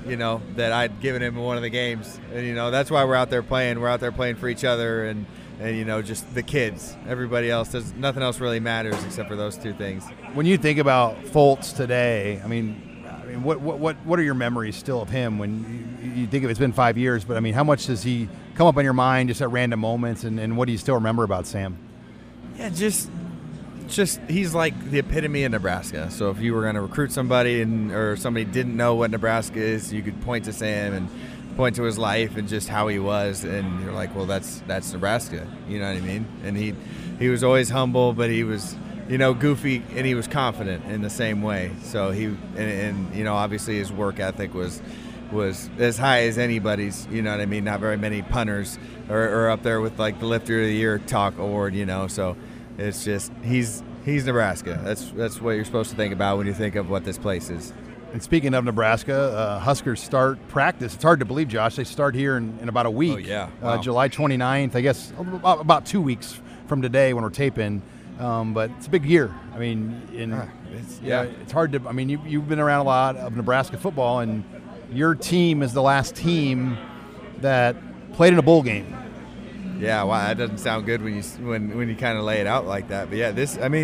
S13: you know, that I'd given him in one of the games. And, you know, that's why we're out there playing. We're out there playing for each other and you know, just the kids. Everybody else, nothing else really matters except for those two things.
S2: When you think about Foltz today, I mean, what are your memories still of him when you think of it's been 5 years, but I mean, how much does he come up on your mind just at random moments, and what do you still remember about Sam?
S13: Yeah, just he's like the epitome of Nebraska. So if you were going to recruit somebody or somebody didn't know what Nebraska is, you could point to Sam and point to his life and just how he was, and you're like, well, that's Nebraska. You know what I mean? And he was always humble, but he was, you know, goofy, and he was confident in the same way. So and you know, obviously his work ethic was as high as anybody's. You know what I mean? Not very many punters are up there with like the Lifter of the Year talk award. You know, so it's just he's Nebraska. That's what you're supposed to think about when you think of what this place is.
S2: And speaking of Nebraska, Huskers start practice. It's hard to believe, Josh. They start here in about a week.
S13: Oh, yeah. Wow.
S2: July 29th, I guess, about 2 weeks from today when we're taping. But it's a big year. I mean, it's hard to – I mean, you've been around a lot of Nebraska football, and your team is the last team that played in a bowl game.
S13: Yeah, wow, that doesn't sound good when you kind of lay it out like that. But, yeah,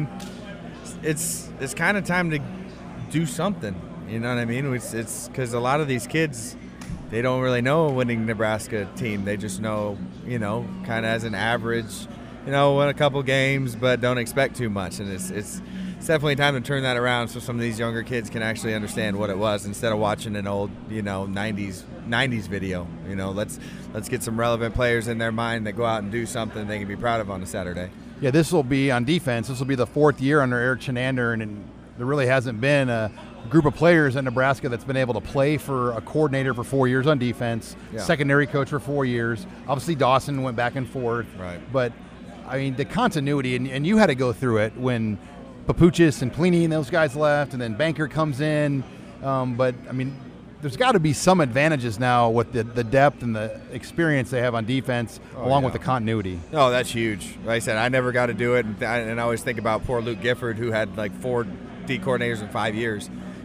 S13: it's kind of time to do something. You know what I mean? It's because a lot of these kids, they don't really know a winning Nebraska team. They just know, you know, kind of as an average, you know, win a couple games, but don't expect too much. And it's definitely time to turn that around so some of these younger kids can actually understand what it was instead of watching an old, you know, 90s video. You know, let's get some relevant players in their mind that go out and do something they can be proud of on a Saturday.
S2: Yeah, this will be on defense. This will be the fourth year under Eric Chinander, and there really hasn't been a group of players in Nebraska that's been able to play for a coordinator for 4 years on defense, secondary coach for 4 years. Obviously, Dawson went back and forth.
S13: Right.
S2: But, I mean, the continuity, and you had to go through it when Papuchis and Pliny and those guys left, and then Banker comes in. But, I mean, there's got to be some advantages now with the depth and the experience they have on defense, along with the continuity.
S13: Oh, that's huge. Like I said, I never got to do it, and I always think about poor Luke Gifford, who had like 4 D coordinators in 5 years.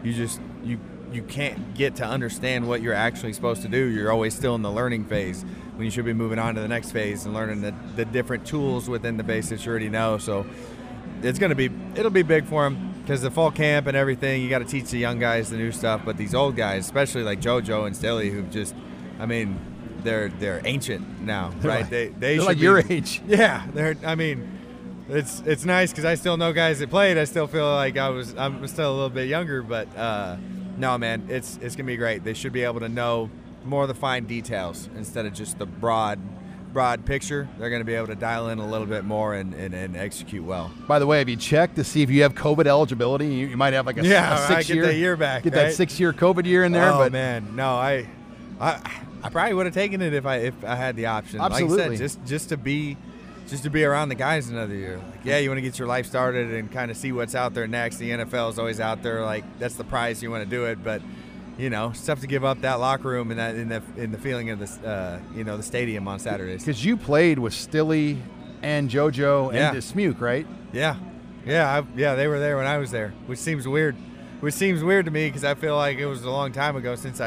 S13: You can't get to understand what you're actually supposed to do. You're always still in the learning phase when you should be moving on to the next phase and learning the different tools within the base that you already know. So it'll be big for him because the fall camp and everything, you got to teach the young guys the new stuff. But these old guys, especially like JoJo and Stilly, who've just, I mean, they're ancient now, right? They're
S2: like your age.
S13: Yeah, It's nice because I still know guys that played. I still feel like I'm still a little bit younger, but no, man, it's gonna be great. They should be able to know more of the fine details instead of just the broad picture. They're gonna be able to dial in a little bit more and execute well.
S2: By the way, have you checked to see if you have COVID eligibility? You might have like a 6 year.
S13: Get that year back.
S2: Get
S13: right?
S2: that 6 year COVID year in there.
S13: Oh
S2: but
S13: man, no, I probably would have taken it if I had the option.
S2: Absolutely.
S13: Like I said, just to be around the guys another year. Like, yeah, you want to get your life started and kind of see what's out there next. The NFL is always out there. Like, that's the prize. You want to do it. But, you know, it's tough to give up that locker room and that in the feeling of this, the stadium on Saturdays.
S2: Because you played with Stilly and JoJo and Dismuke, right?
S13: Yeah. They were there when I was there, which seems weird. Which seems weird to me because I feel like it was a long time ago since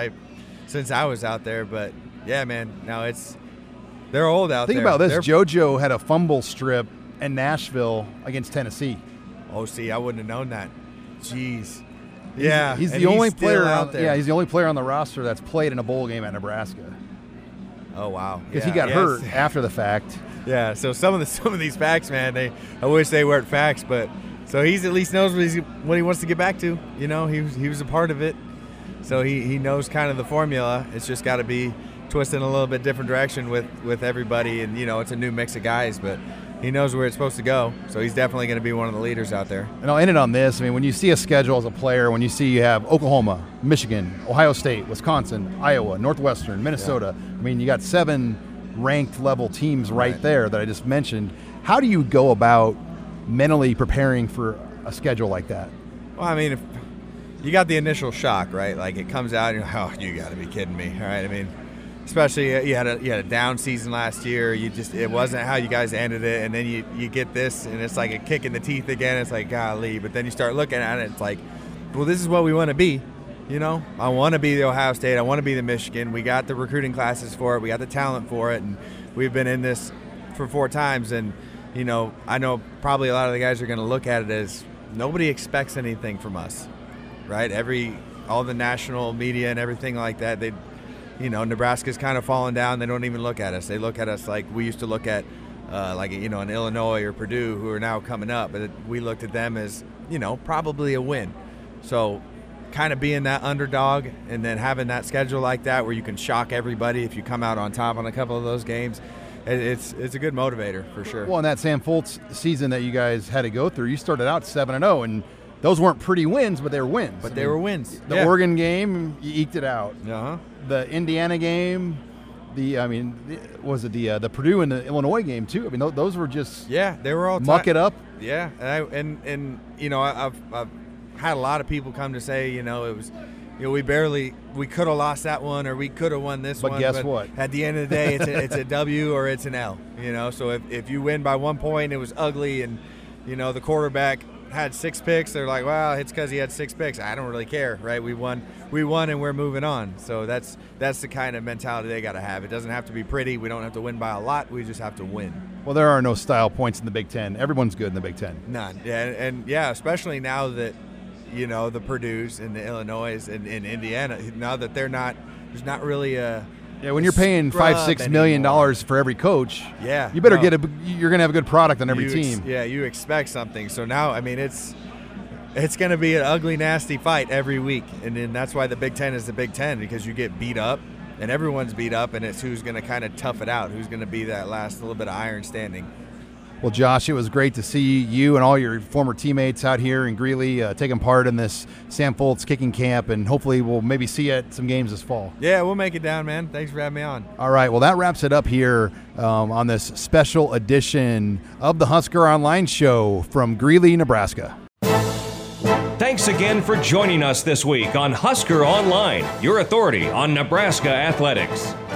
S13: I was out there. But, yeah, man, now they're old out there.
S2: Think about this. JoJo had a fumble strip in Nashville against Tennessee.
S13: Oh, see, I wouldn't have known that. Jeez.
S2: He's the only player out there. Yeah, he's the only player on the roster that's played in a bowl game at Nebraska.
S13: Oh, wow.
S2: Because he got hurt after the fact.
S13: Yeah, so some of these facts, man, I wish they weren't facts, but so he at least knows what he wants to get back to. You know, he was a part of it. So he knows kind of the formula. It's just got to be twisting a little bit different direction with everybody, and you know it's a new mix of guys, but he knows where it's supposed to go, so he's definitely going to be one of the leaders out there.
S2: And I'll end it on this. I mean, when you see a schedule as a player, when you see you have Oklahoma, Michigan, Ohio State, Wisconsin, Iowa, Northwestern, Minnesota, I mean, you got 7 ranked level teams right there that I just mentioned. How do you go about mentally preparing for a schedule like that?
S13: Well, I mean, if you got the initial shock, right? Like it comes out and you're like, oh, you got to be kidding me, all right? I mean, especially you had a down season last year. It wasn't how you guys ended it, and then you get this, and it's like a kick in the teeth again. It's like golly, but then you start looking at it. It's like, well, this is what we want to be, I want to be the Ohio State. I want to be the Michigan. We got the recruiting classes for it. We got the talent for it. And we've been in this for 4 times. And, I know probably a lot of the guys are going to look at it as nobody expects anything from us, right? All the national media and everything like that, Nebraska's kind of fallen down. They don't even look at us. They look at us like we used to look at, an Illinois or Purdue who are now coming up. But we looked at them as, probably a win. So kind of being that underdog and then having that schedule like that where you can shock everybody if you come out on top on a couple of those games, it's a good motivator for sure.
S2: Well, in that Sam Foltz season that you guys had to go through, you started out 7-0, and those weren't pretty wins, but they were wins.
S13: But they were wins.
S2: The Oregon game, you eked it out.
S13: Uh-huh.
S2: The Indiana game, the Purdue and the Illinois game too? I mean, those were just
S13: they were all
S2: muck it up.
S13: Yeah, and I've had a lot of people come to say, it was, we could have lost that one or we could have won this one.
S2: But guess what?
S13: At the end of the day, it's a W or it's an L. So if you win by 1 point, it was ugly, and the quarterback had 6 picks. They're like, well, it's because he had 6 picks. I don't really care, right? We won, and we're moving on. So that's the kind of mentality they got to have. It doesn't have to be pretty. We don't have to win by a lot. We just have to win.
S2: Well, there are no style points in the Big Ten. Everyone's good in the Big Ten.
S13: None. And especially now that the Purdue's and the Illinois and Indiana, now that there's not really a
S2: when you're paying $5-6 million for every coach, you better you're going to have a good product on every team.
S13: You expect something. So now, I mean, it's going to be an ugly, nasty fight every week, and then that's why the Big Ten is the Big Ten, because you get beat up, and everyone's beat up, and it's who's going to kind of tough it out, who's going to be that last little bit of iron standing.
S2: Well, Josh, it was great to see you and all your former teammates out here in Greeley taking part in this Sam Foltz kicking camp, and hopefully we'll maybe see you at some games this fall.
S13: Yeah, we'll make it down, man. Thanks for having me on.
S2: All right, well, that wraps it up here on this special edition of the Husker Online Show from Greeley, Nebraska.
S1: Thanks again for joining us this week on Husker Online, your authority on Nebraska athletics.